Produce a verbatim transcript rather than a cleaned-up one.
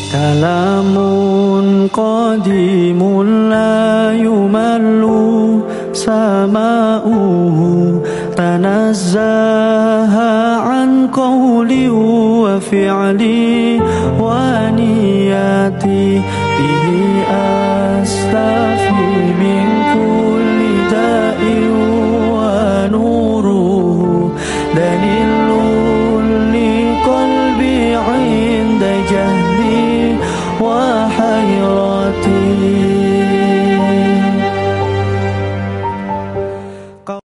Kalamun qadimun la yumallu sama'uhu tanazzaha an qawli wa fi'li wa niyati bihi